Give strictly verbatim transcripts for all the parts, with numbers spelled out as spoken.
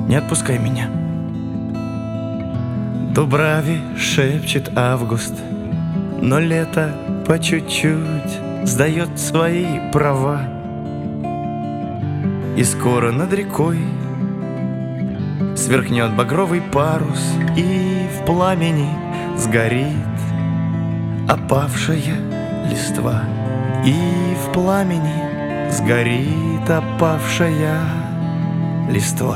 не отпускай меня. Дубраве шепчет август, но лето по чуть-чуть сдает свои права. И скоро над рекой сверкнет багровый парус, и в пламени сгорит опавшая листва. И в пламени сгорит опавшая листва.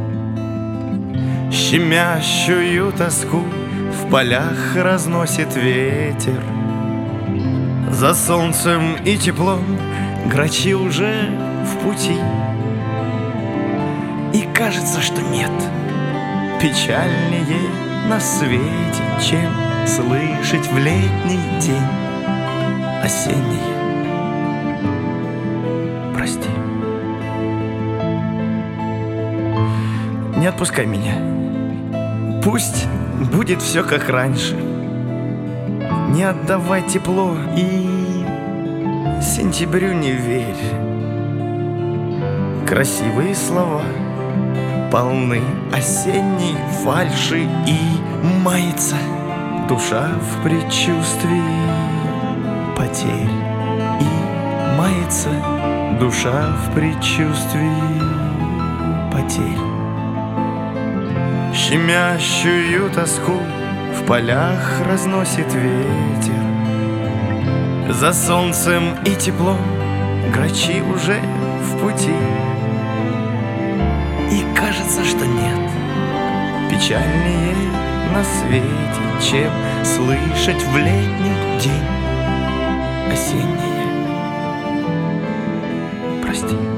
Щемящую тоску в полях разносит ветер. За солнцем и теплом грачи уже в пути. И кажется, что нет печальнее на свете, чем слышать в летний день осеннее «Прости». Не отпускай меня. Пусть будет все как раньше. Не отдавай тепло и сентябрю не верь. Красивые слова полны осенней фальши, и мается душа в предчувствии потерь. И мается душа в предчувствии потерь. Щемящую тоску в полях разносит ветер. За солнцем и теплом грачи уже в пути. И кажется, что нет печальнее на свете, чем слышать в летний день осеннее «Прости».